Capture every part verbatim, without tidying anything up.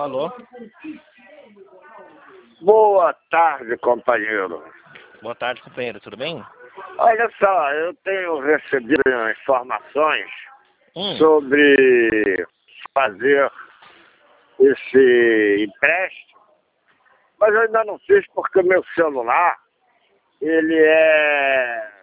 Alô? Boa tarde, companheiro. Boa tarde, companheiro. Tudo bem? Olha só, eu tenho recebido informações Hum. sobre fazer esse empréstimo, mas eu ainda não fiz porque o meu celular, ele é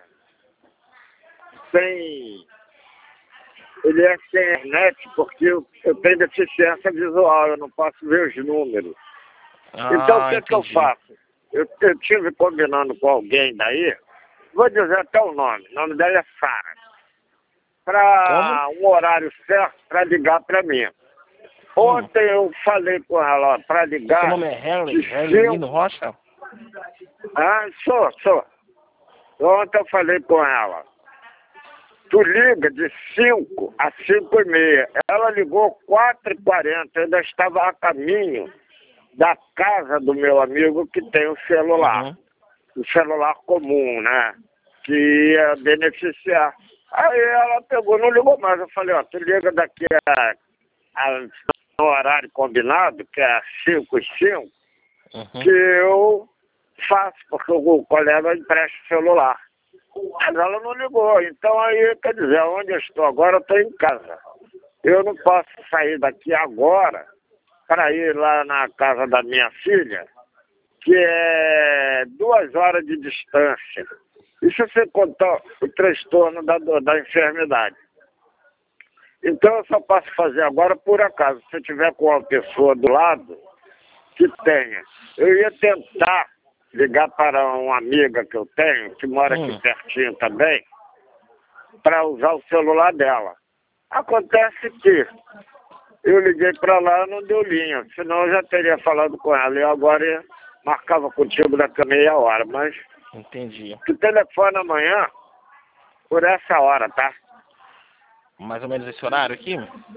sem, ele é sem internet, porque eu, eu tenho deficiência visual, eu não posso ver os números. Ah, Então o que, que eu entendi. faço? Eu, eu tive combinando com alguém daí, vou dizer até o nome, o nome dela é Sara, para um horário certo para ligar para mim. Ontem hum. eu falei com ela para ligar. Seu nome é Harley? Harley Lino Rocha? Ah, sou, sou. Ontem eu falei com ela. Tu liga de cinco a cinco e meia. Ela ligou quatro e quarenta, eu ainda estava a caminho da casa do meu amigo que tem o celular. Uhum. O celular comum, né? Que ia beneficiar. Aí ela pegou, não ligou mais. Eu falei, ó, tu liga daqui a, a no horário combinado, que é cinco e cinco, uhum. que eu faço, porque o colega empresta o celular. Mas ela não ligou. Então aí, quer dizer, onde eu estou agora, eu estou em casa. Eu não posso sair daqui agora para ir lá na casa da minha filha, que é duas horas de distância. Isso você contar o transtorno da, da enfermidade. Então eu só posso fazer agora por acaso. Se eu tiver com uma pessoa do lado que tenha. Eu ia tentar ligar para uma amiga que eu tenho, que mora hum. aqui pertinho também, para usar o celular dela. Acontece que eu liguei para lá e não deu linha, senão eu já teria falado com ela. E agora eu marcava contigo daqui a meia hora, mas... Entendi. Tu telefona amanhã por essa hora, tá? Mais ou menos esse horário aqui?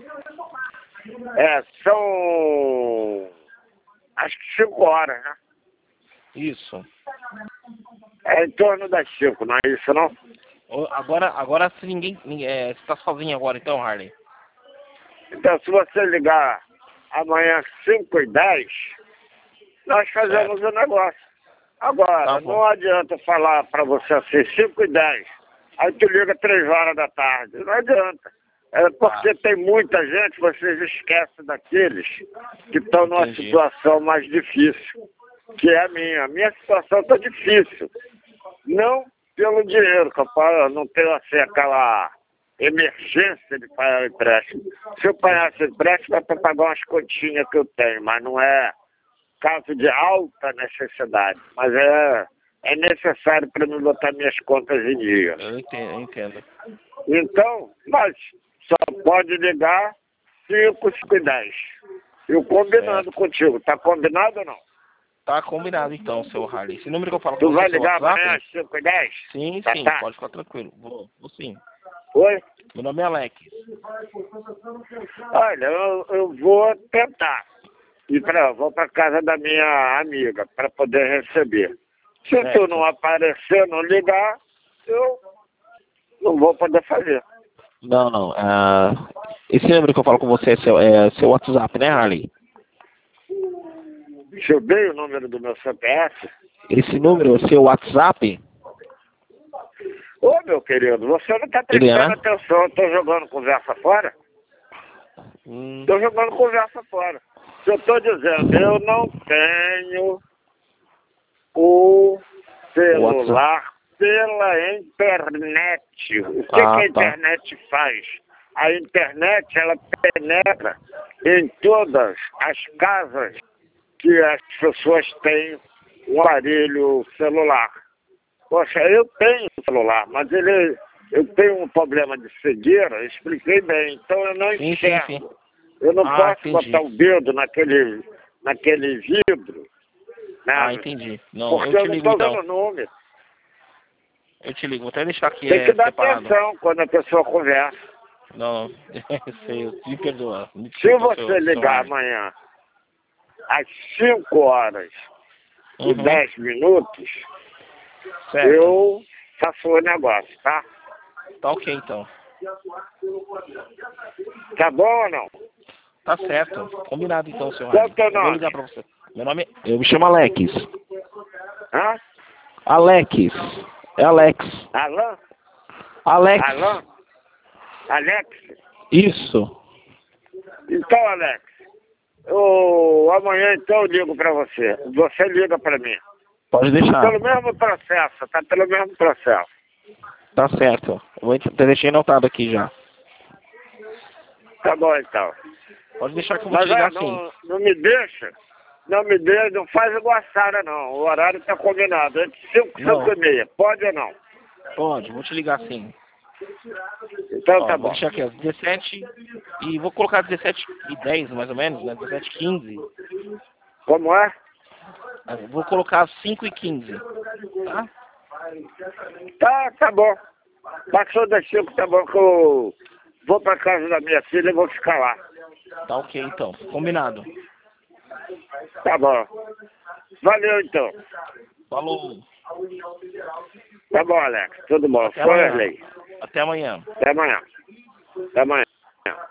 É, são... acho que cinco horas, né? Isso. É em torno das cinco, não é isso não? Agora, agora se ninguém... ninguém é, você tá sozinho agora então, Harley? Então, se você ligar amanhã cinco e dez, nós fazemos o negócio. Agora, Tá não adianta falar para você assim, cinco e dez, aí tu liga três horas da tarde. Não adianta. É porque ah. tem muita gente, vocês esquecem daqueles que estão numa Entendi. situação mais difícil, que é a minha. A minha situação está difícil. Não pelo dinheiro, que eu não tenho assim aquela emergência de pagar o empréstimo. Se eu pagasse empréstimo é para pagar umas continhas que eu tenho, mas não é caso de alta necessidade. Mas é, é necessário para me botar minhas contas em dia. Eu entendo, eu entendo. Então, mas só pode ligar cinco, cinco e dez. Eu combinando certo. contigo. Tá combinado ou não? Tá combinado então, seu Harley. Esse número que eu falo tu com você, vai seu ligar WhatsApp? amanhã às cinco e dez? Sim, tá, sim, tá. pode ficar tranquilo. Vou, vou sim. Oi? Meu nome é Alex. Olha, eu, eu vou tentar. E pra, vou para casa da minha amiga para poder receber. Se certo. tu não aparecer, não ligar, eu não vou poder fazer. Não, não. Uh, esse número que eu falo com você é seu, é seu WhatsApp, né, Harley? Deixa eu ver o número do meu C P F. Esse número é seu WhatsApp? Ô, meu querido, você não está prestando é, né? atenção. Eu tô jogando conversa fora? Hum. Tô jogando conversa fora. Se eu tô dizendo, eu não tenho o celular pela internet. O que, ah, que a tá. internet faz? A internet, ela penetra em todas as casas que as pessoas têm um aparelho celular. Poxa, eu tenho celular, mas ele, eu tenho um problema de cegueira, eu expliquei bem, então eu não sim, enxergo. Sim, sim. Eu não ah, posso entendi. botar o dedo naquele, naquele vidro. Né? Ah, entendi. Não, porque eu te eu não ligo estou então. vendo o número. Eu te ligo, vou até deixar aqui. Tem que é, dar separado. atenção quando a pessoa conversa. Não, eu sei, me perdoa. Me Se desculpa, você seu, ligar seu amanhã às cinco horas uhum. e dez minutos, certo. eu faço o negócio, tá? Tá ok, então. Tá bom ou não? Tá certo. Combinado então, seu Qual Harley. é o teu Eu vou nome? ligar pra você. Meu nome é... Eu me chamo Alex. Hã? Alex. É Alex. Alan? Alex. Alan? Alex? Isso. Então, Alex, eu, amanhã então eu ligo pra você. Você liga pra mim. Pode deixar. Pelo mesmo processo, tá pelo mesmo processo. Tá certo. Eu vou ent- deixei anotado aqui já. Tá bom então. Pode deixar que eu vou Mas te ligar é, sim. não, não me deixa, não me deixa, não faz igual a Sara não. O horário tá combinado, entre cinco e Não. cinco e meia. Pode ou não? Pode, vou te ligar sim. Então Ó, tá vou bom. deixar aqui, ó, dezessete e vou colocar dezessete e dez mais ou menos, né? dezessete e quinze. Como é? Ah, vou colocar cinco e quinze. Tá? Tá, tá bom. Passou das cinco, tá bom que eu vou pra casa da minha filha e vou ficar lá. Tá ok então. Combinado. Tá bom. Valeu então. Falou. Tá bom, Alex. Tudo bom. Até Foi, amanhã. Arley. Até amanhã. Até amanhã. Até amanhã.